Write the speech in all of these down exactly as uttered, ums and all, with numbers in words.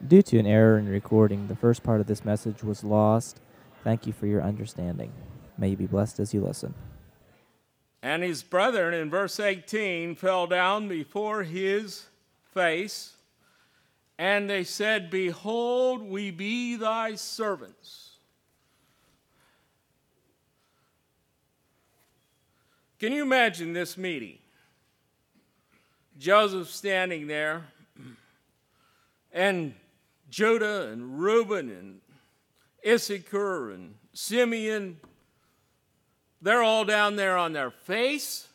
Due to an error in recording, the first part of this message was lost. Thank you for your understanding. May you be blessed as you listen. And his brethren, in verse eighteen, fell down before his face, and they said, Behold, we be thy servants. Can you imagine this meeting? Joseph standing there, and Judah and Reuben and Issachar and Simeon, they're all down there on their face.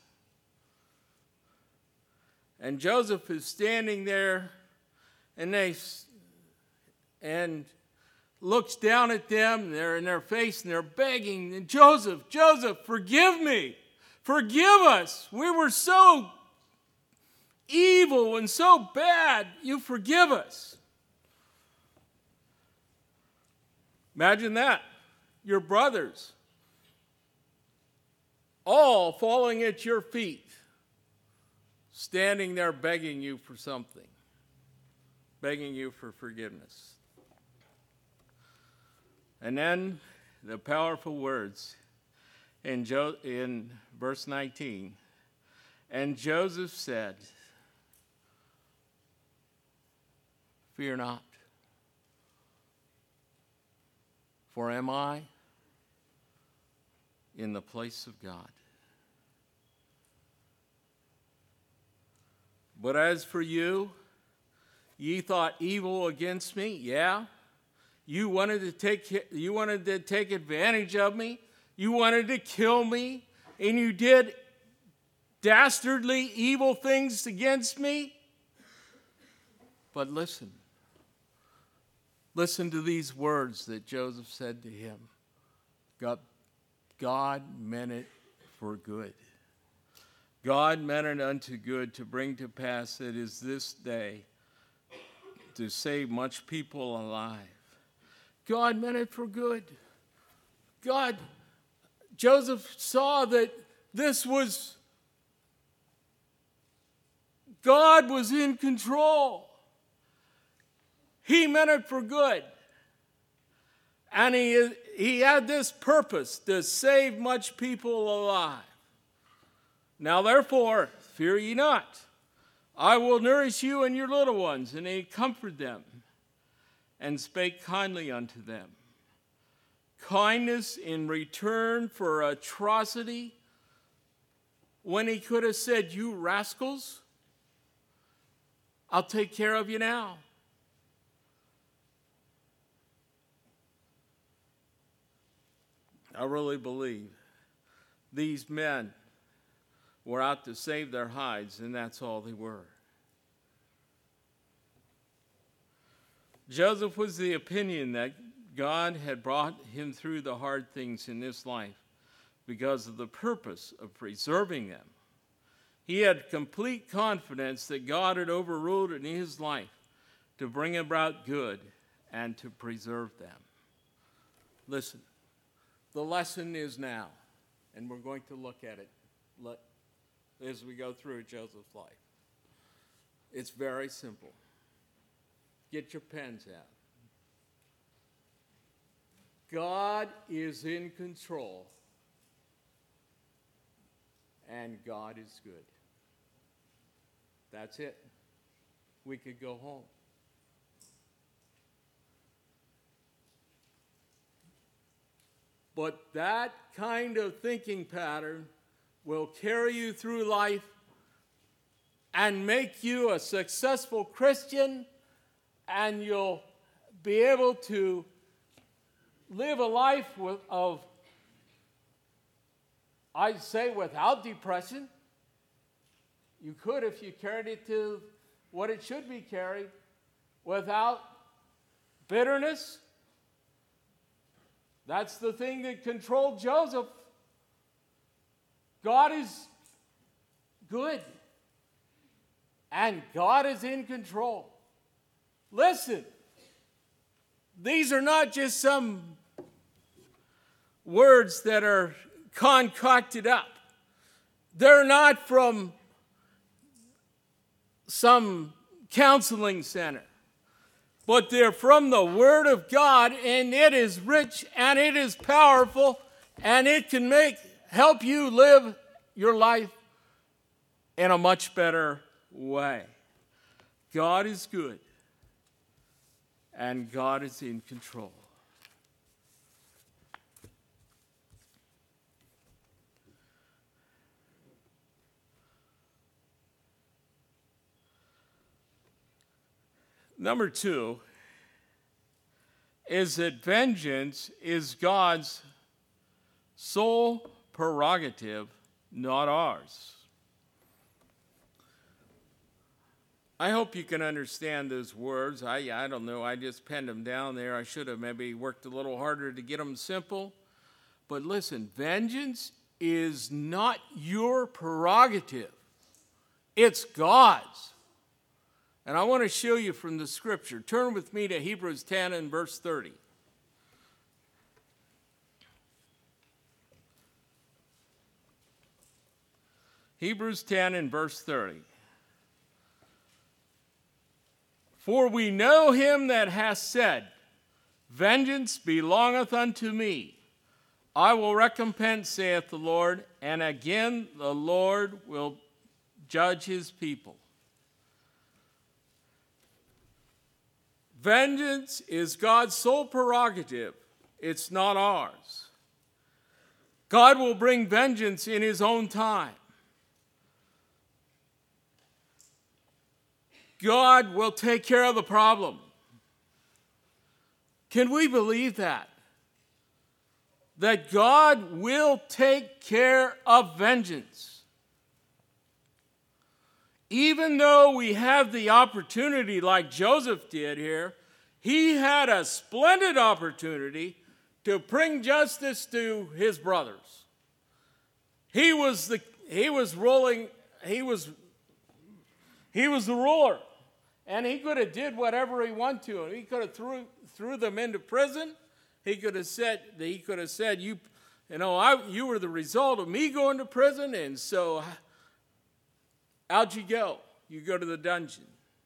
And Joseph is standing there, and they and looks down at them, and they're in their face, and they're begging, and Joseph, Joseph, forgive me. Forgive us. We were so evil and so bad. You forgive us. Imagine that. Your brothers all falling at your feet, standing there begging you for something, begging you for forgiveness. And then the powerful words in, jo- in verse nineteen. And Joseph said, Fear not, for am I in the place of God? But as for you, ye thought evil against me. Yeah, you wanted to take you wanted to take advantage of me. You wanted to kill me, and you did dastardly evil things against me. But listen. Listen to these words that Joseph said to him. God, God meant it for good. God meant it unto good to bring to pass it is this day to save much people alive. God meant it for good. God, Joseph saw that this was, God was in control. He meant it for good. And he, he had this purpose to save much people alive. Now therefore, fear ye not. I will nourish you and your little ones. And he comforted them and spake kindly unto them. Kindness in return for atrocity, when he could have said, you rascals, I'll take care of you now. I really believe these men were out to save their hides, and that's all they were. Joseph was the opinion that God had brought him through the hard things in this life because of the purpose of preserving them. He had complete confidence that God had overruled in his life to bring about good and to preserve them. Listen. The lesson is now, and we're going to look at it as we go through Joseph's life. It's very simple. Get your pens out. God is in control, and God is good. That's it. We could go home. But that kind of thinking pattern will carry you through life and make you a successful Christian, and you'll be able to live a life with, of, I'd say, without depression. You could if you carried it to what it should be carried, without bitterness. That's the thing that controlled Joseph. God is good, and God is in control. Listen, these are not just some words that are concocted up. They're not from some counseling center. but they're from the Word of God, and it is rich and it is powerful, and it can make help you live your life in a much better way. God is good, and God is in control. Number two is that vengeance is God's sole prerogative, not ours. I hope you can understand those words. I, I don't know, I just penned them down there. I should have maybe worked a little harder to get them simple. But listen, vengeance is not your prerogative. It's God's. And I want to show you from the scripture. Turn with me to Hebrews ten and verse thirty. Hebrews ten and verse thirty. For we know him that hath said, Vengeance belongeth unto me. I will recompense, saith the Lord, and again the Lord will judge his people. Vengeance is God's sole prerogative. It's not ours. God will bring vengeance in his own time. God will take care of the problem. Can we believe that? That God will take care of vengeance. Even though we have the opportunity like Joseph did here, he had a splendid opportunity to bring justice to his brothers. He was the he was ruling, he was he was the ruler. And he could have did whatever he wanted to. He could have threw threw them into prison. He could have said he could have said you you know, I you were the result of me going to prison, and so out you go. You go to the dungeon.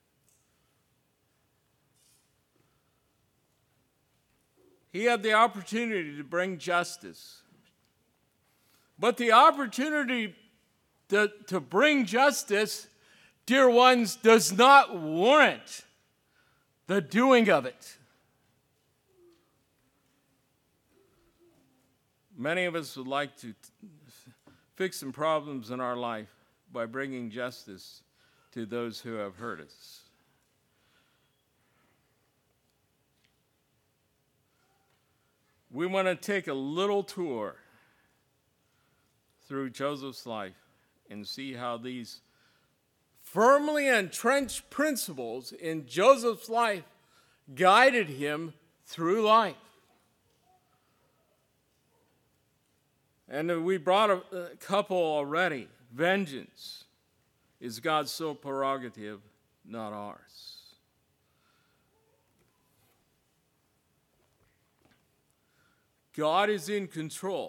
He had the opportunity to bring justice. But the opportunity to, to bring justice, dear ones, does not warrant the doing of it. Many of us would like to fix some problems in our life by bringing justice to those who have hurt us. We want to take a little tour through Joseph's life and see how these firmly entrenched principles in Joseph's life guided him through life. And we brought a, a couple already. Vengeance is God's sole prerogative, not ours. God is in control,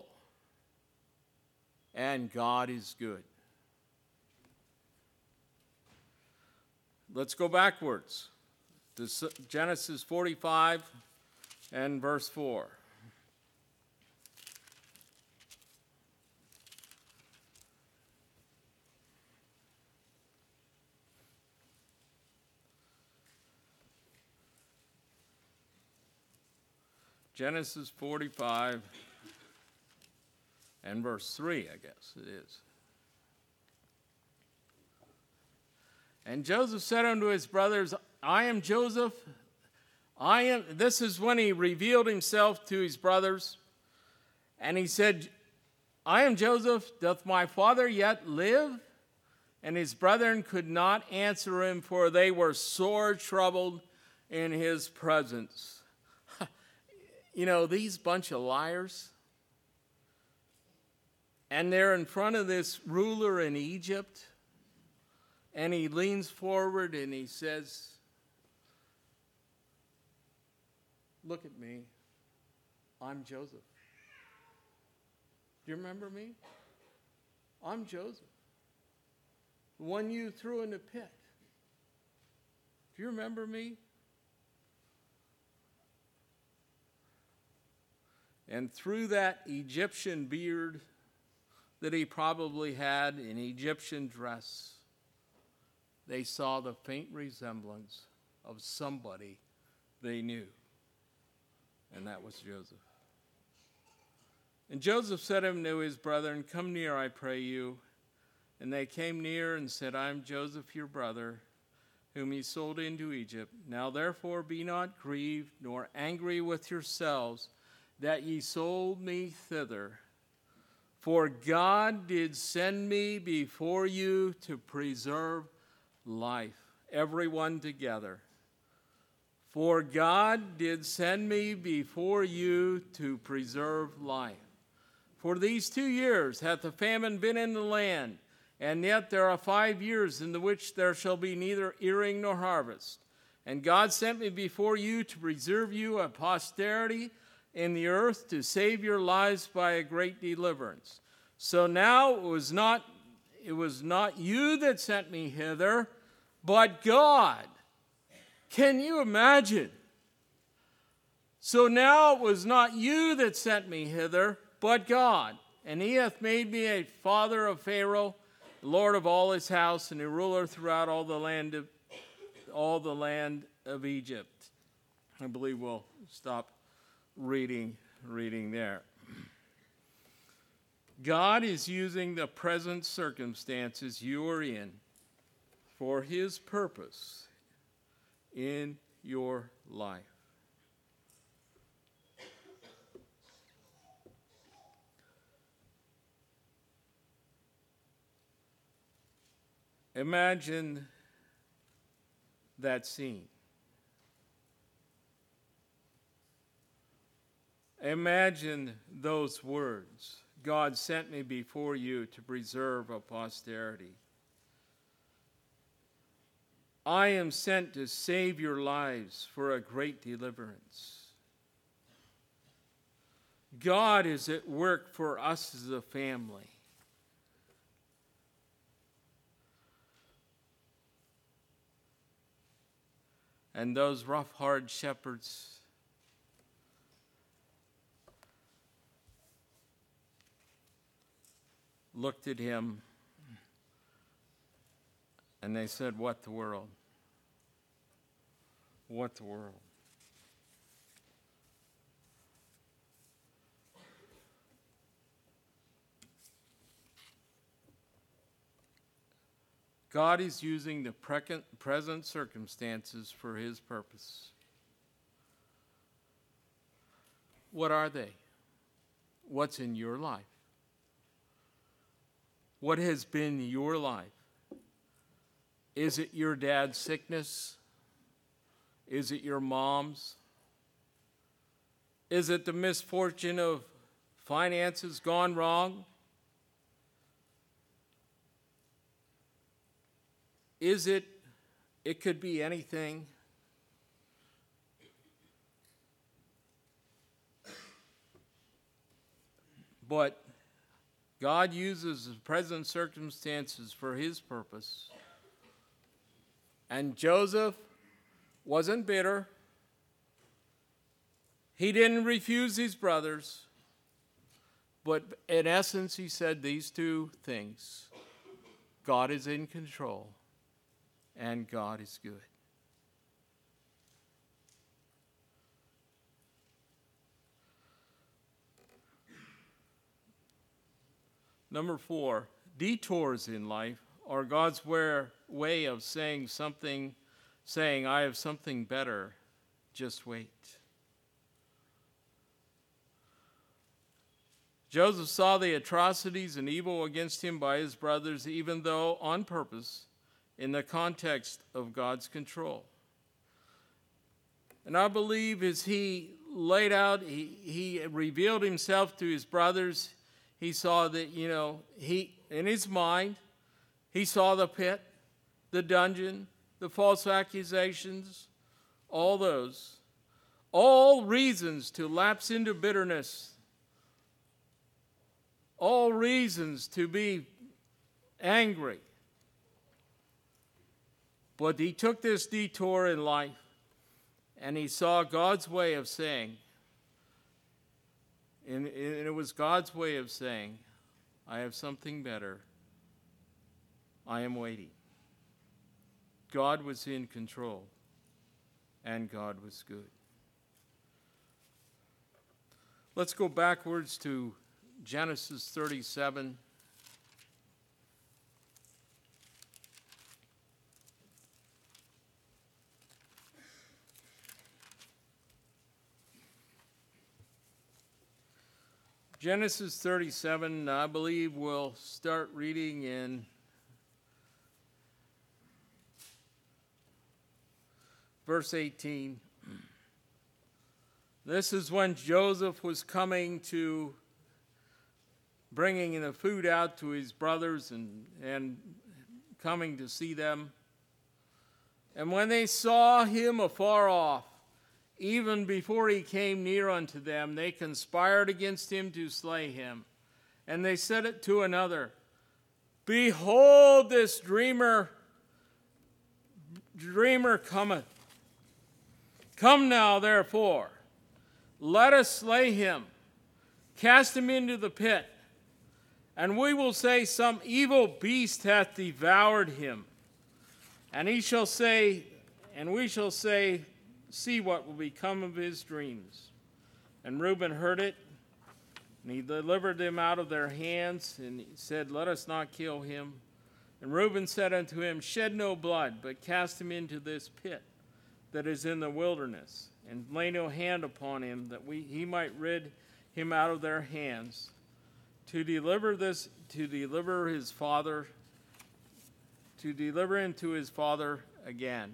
and God is good. Let's go backwards to Genesis forty-five and verse four. Genesis forty-five and verse three, I guess it is. And Joseph said unto his brothers, I am Joseph. I am. This is when he revealed himself to his brothers. And he said, I am Joseph. Doth my father yet live? And his brethren could not answer him, for they were sore troubled in his presence. You know, these bunch of liars, and they're in front of this ruler in Egypt, and he leans forward and he says, look at me, I'm Joseph. Do you remember me? I'm Joseph, the one you threw in the pit. Do you remember me? And through that Egyptian beard that he probably had, an Egyptian dress, they saw the faint resemblance of somebody they knew. And that was Joseph. And Joseph said unto his brethren, Come near, I pray you. And they came near and said, I am Joseph your brother, whom ye sold into Egypt. Now therefore be not grieved, nor angry with yourselves, that ye sold me thither. For God did send me before you to preserve life. Everyone together. For God did send me before you to preserve life. For these two years hath the famine been in the land, and yet there are five years in the which there shall be neither earing nor harvest. And God sent me before you to preserve you a posterity in the earth, to save your lives by a great deliverance. So now it was not, it was not you that sent me hither, but God. Can you imagine? So now it was not you that sent me hither, but God. And he hath made me a father of Pharaoh, Lord of all his house, and a ruler throughout all the land of all the land of Egypt. I believe we'll stop reading reading there. God is using the present circumstances you are in for his purpose in your life. Imagine that scene. Imagine those words. God sent me before you to preserve a posterity. I am sent to save your lives for a great deliverance. God is at work for us as a family. And those rough, hard shepherds looked at him and they said, What the world? What the world? God is using the present circumstances for his purpose. What are they? What's in your life? What has been your life? Is it your dad's sickness? Is it your mom's? Is it the misfortune of finances gone wrong? Is it, it could be anything. But God uses the present circumstances for his purpose. And Joseph wasn't bitter. He didn't refuse his brothers. But in essence, he said these two things. God is in control. And God is good. Number four, detours in life are God's way of saying something, saying, I have something better, just wait. Joseph saw the atrocities and evil against him by his brothers, even though on purpose, in the context of God's control. And I believe as he laid out, he, he revealed himself to his brothers. He saw that, you know, he, in his mind, he saw the pit, the dungeon, the false accusations, all those. All reasons to lapse into bitterness. All reasons to be angry. But he took this detour in life, and he saw God's way of saying, And, and it was God's way of saying, I have something better. I am waiting. God was in control, and God was good. Let's go backwards to Genesis thirty-seven. Genesis thirty-seven, I believe we'll start reading in verse eighteen. This is when Joseph was coming to bringing the food out to his brothers and, and coming to see them. And when they saw him afar off, even before he came near unto them, they conspired against him to slay him. And they said it to another, Behold, this dreamer, dreamer cometh. Come now, therefore, let us slay him, cast him into the pit, and we will say some evil beast hath devoured him. And he shall say, and we shall say, See what will become of his dreams. And Reuben heard it, and he delivered them out of their hands, and he said, Let us not kill him. And Reuben said unto him, Shed no blood, but cast him into this pit that is in the wilderness, and lay no hand upon him, that we he might rid him out of their hands, to deliver this, to deliver his father, to deliver him to his father again.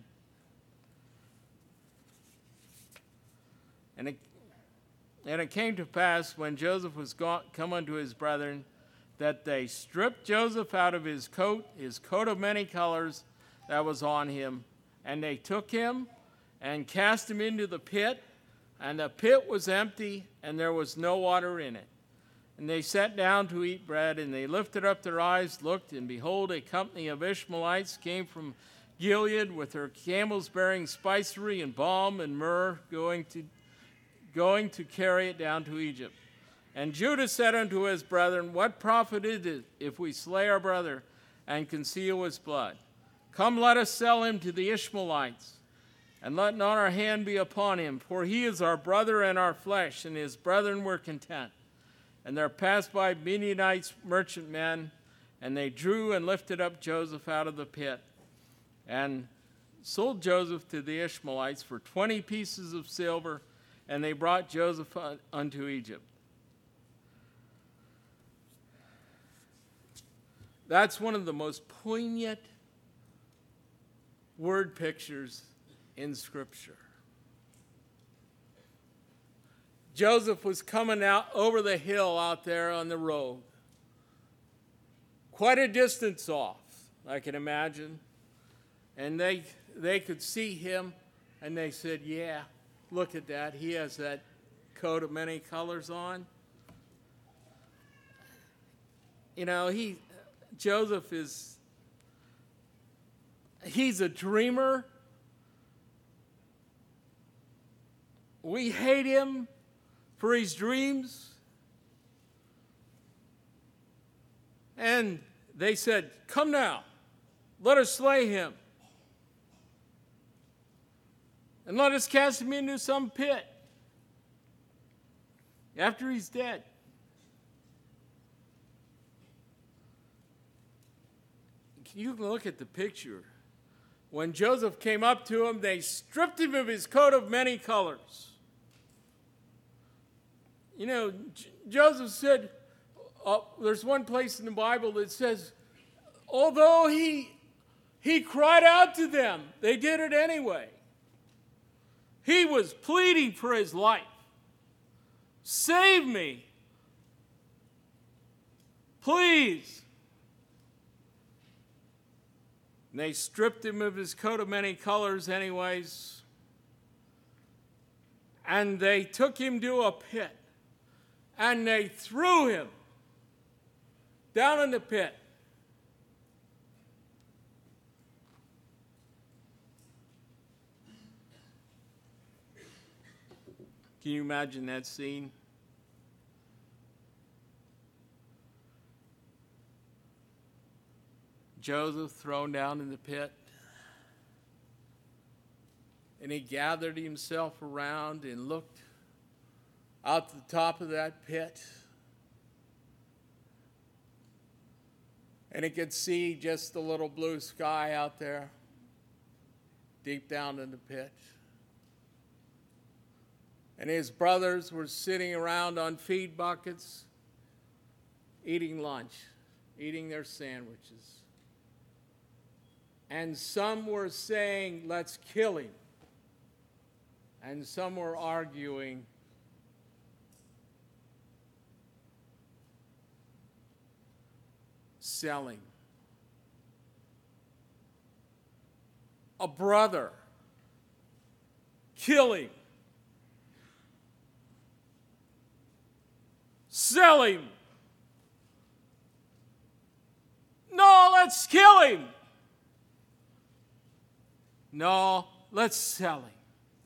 And it, and it came to pass, when Joseph was gone, come unto his brethren, that they stripped Joseph out of his coat, his coat of many colors that was on him, and they took him and cast him into the pit, and the pit was empty, and there was no water in it. And they sat down to eat bread, and they lifted up their eyes, looked, and behold, a company of Ishmaelites came from Gilead with their camels bearing spicery and balm and myrrh, going to going to carry it down to Egypt. And Judah said unto his brethren, What profit is it if we slay our brother and conceal his blood? Come, let us sell him to the Ishmaelites, and let not our hand be upon him, for he is our brother and our flesh. And his brethren were content. And there passed by Midianites merchantmen, and they drew and lifted up Joseph out of the pit, and sold Joseph to the Ishmaelites for twenty pieces of silver, and they brought Joseph unto Egypt. That's one of the most poignant word pictures in Scripture. Joseph was coming out over the hill out there on the road, quite a distance off, I can imagine. And they they could see him, and they said, yeah, look at that. He has that coat of many colors on. You know, he Joseph is, he's a dreamer. We hate him for his dreams. And they said, Come now, let us slay him, and let us cast him into some pit after he's dead. You can look at the picture. When Joseph came up to him, they stripped him of his coat of many colors. You know, J- Joseph said, uh, there's one place in the Bible that says, although he, he cried out to them, they did it anyway. He was pleading for his life. Save me. Please. And they stripped him of his coat of many colors anyways. And they took him to a pit. And they threw him down in the pit. Can you imagine that scene? Joseph thrown down in the pit. And he gathered himself around and looked out the top of that pit. And he could see just the little blue sky out there, deep down in the pit. And his brothers were sitting around on feed buckets, eating lunch, eating their sandwiches. And some were saying, let's kill him. And some were arguing, sell him. A brother, kill him. Sell him. No, let's kill him. No, let's sell him.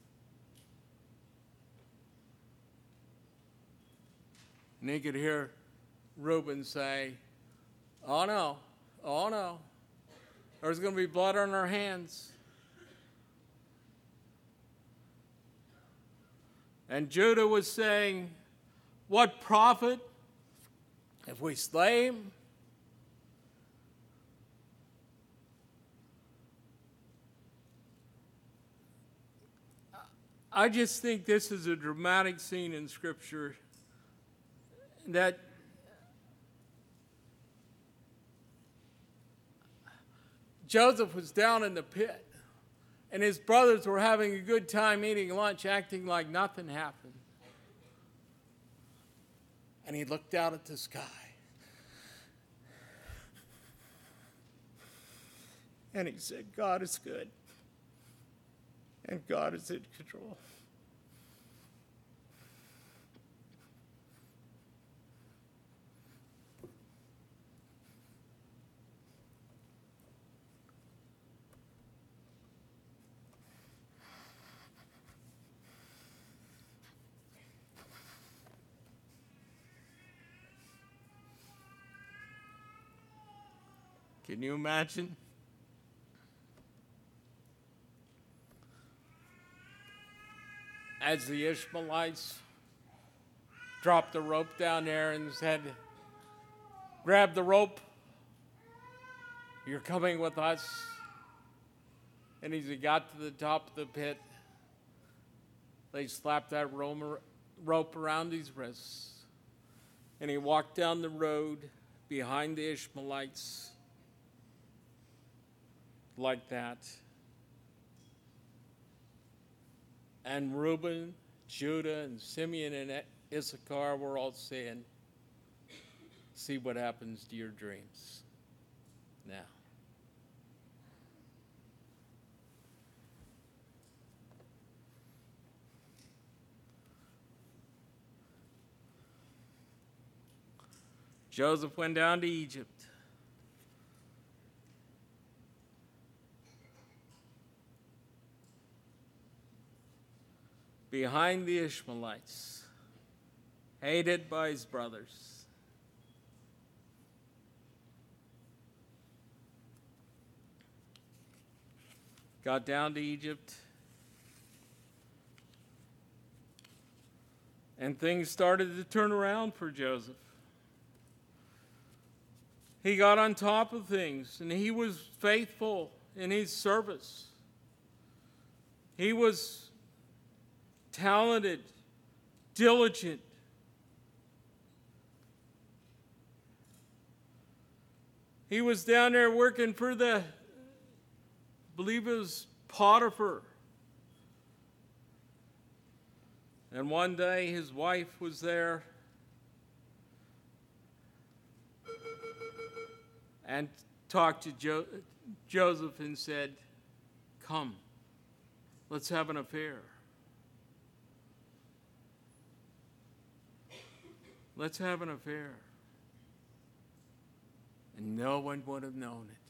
And he could hear Reuben say, oh no, oh no, there's going to be blood on our hands. And Judah was saying, what profit if we slay him? I just think this is a dramatic scene in Scripture that Joseph was down in the pit, and his brothers were having a good time eating lunch, acting like nothing happened. And he looked out at the sky. And he said, God is good. And God is in control. Can you imagine? As the Ishmaelites dropped the rope down there and said, grab the rope, you're coming with us. And as he got to the top of the pit, they slapped that rope around his wrists. And he walked down the road behind the Ishmaelites like that. And Reuben, Judah, and Simeon and Issachar were all saying, see what happens to your dreams now. Joseph went down to Egypt. Behind the Ishmaelites, hated by his brothers. Got down to Egypt, and things started to turn around for Joseph. He got on top of things, and he was faithful in his service. He was talented, diligent. He was down there working for the, I believe it was Potiphar. And one day his wife was there and talked to jo- Joseph and said, come, let's have an affair. Let's have an affair. And no one would have known it.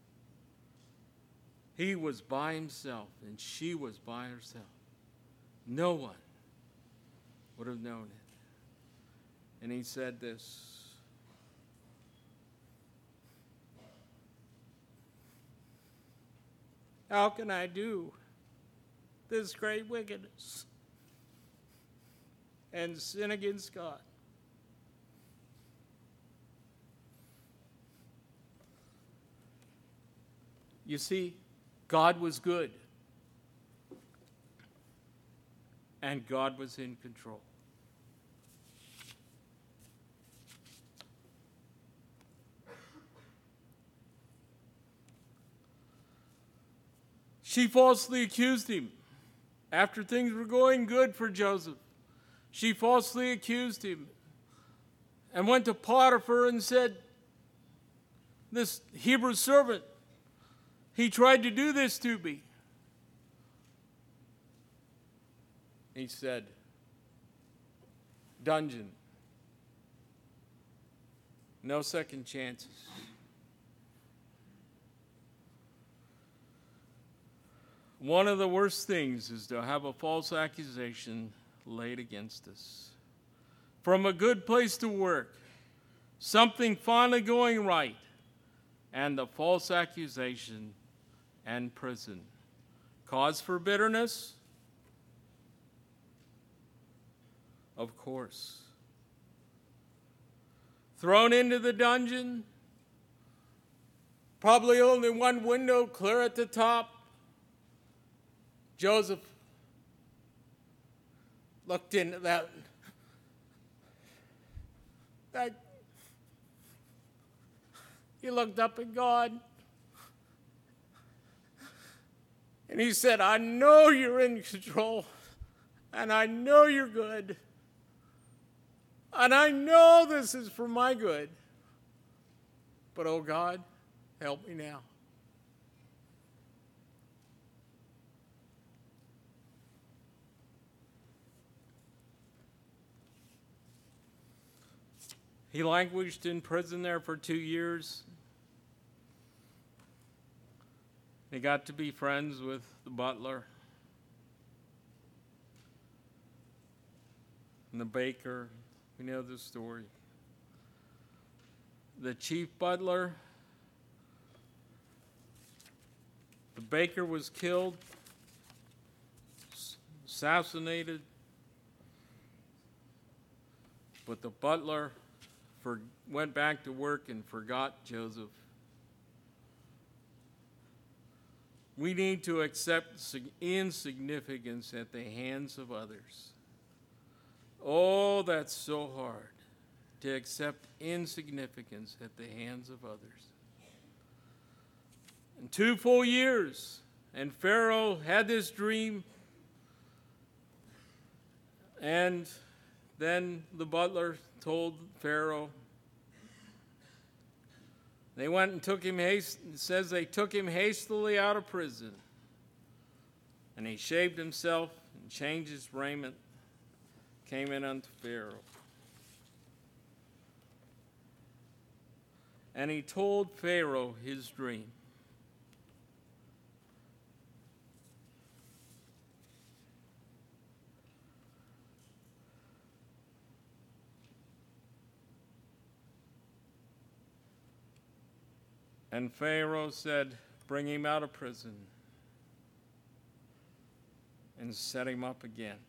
He was by himself and she was by herself. No one would have known it. And he said this, How can I do this great wickedness and sin against God? You see, God was good, and God was in control. She falsely accused him. After things were going good for Joseph, she falsely accused him and went to Potiphar and said, this Hebrew servant, he tried to do this to me. He said, dungeon. No second chances. One of the worst things is to have a false accusation laid against us. From a good place to work, something finally going right, and the false accusation and prison. Cause for bitterness? Of course. Thrown into the dungeon? Probably only one window clear at the top. Joseph looked into that. that he looked up at God. And he said, I know you're in control. And I know you're good. And I know this is for my good. But, oh God, help me now. He languished in prison there for two years. He got to be friends with the butler and the baker. We know the story. The chief butler, the baker was killed, assassinated, but the butler for, went back to work and forgot Joseph. We need to accept insignificance at the hands of others. Oh, that's so hard, to accept insignificance at the hands of others. And two full years, and Pharaoh had this dream, and then the butler told Pharaoh. They went and took him, haste, it says they took him hastily out of prison. And he shaved himself and changed his raiment, came in unto Pharaoh. And he told Pharaoh his dream. And Pharaoh said, bring him out of prison and set him up again.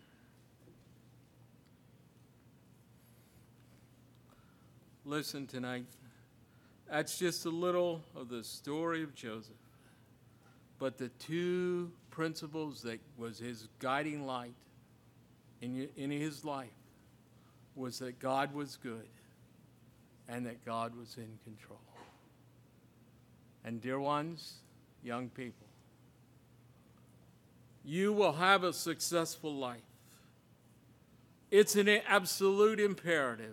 Listen tonight, that's just a little of the story of Joseph. But the two principles that was his guiding light in, in his life was that God was good and that God was in control. And dear ones, young people, you will have a successful life. It's an absolute imperative.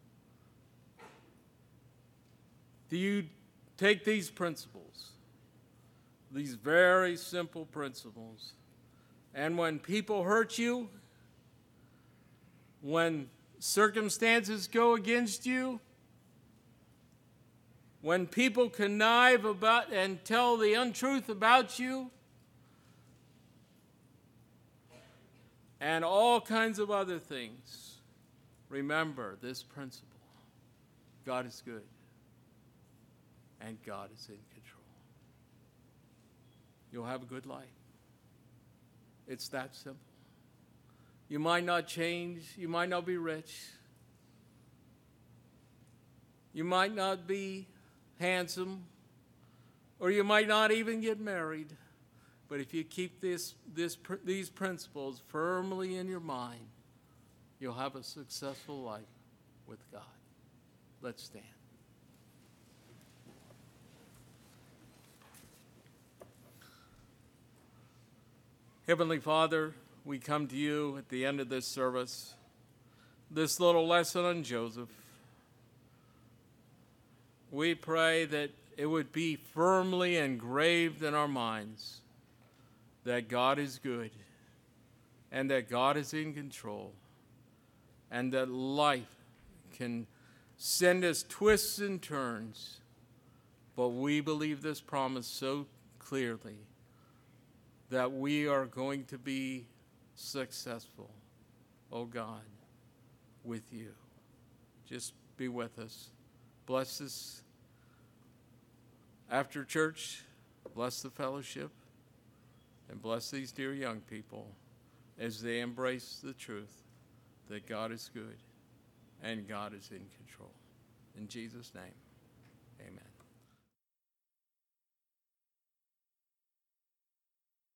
Do you take these principles, these very simple principles, and when people hurt you, when circumstances go against you, when people connive about and tell the untruth about you, and all kinds of other things, remember this principle. God is good, and God is in control. you'll have a good life. It's that simple. You might not change. You might not be rich. You might not be handsome. Or you might not even get married. But if you keep this, this, these principles firmly in your mind, you'll have a successful life with God. Let's stand. Heavenly Father, we come to you at the end of this service, this little lesson on Joseph. We pray that it would be firmly engraved in our minds that God is good and that God is in control and that life can send us twists and turns, but we believe this promise so clearly that we are going to be successful, oh God, with you. Just be with us. Bless us after church. Bless the fellowship. And bless these dear young people as they embrace the truth that God is good and God is in control. In Jesus' name, amen.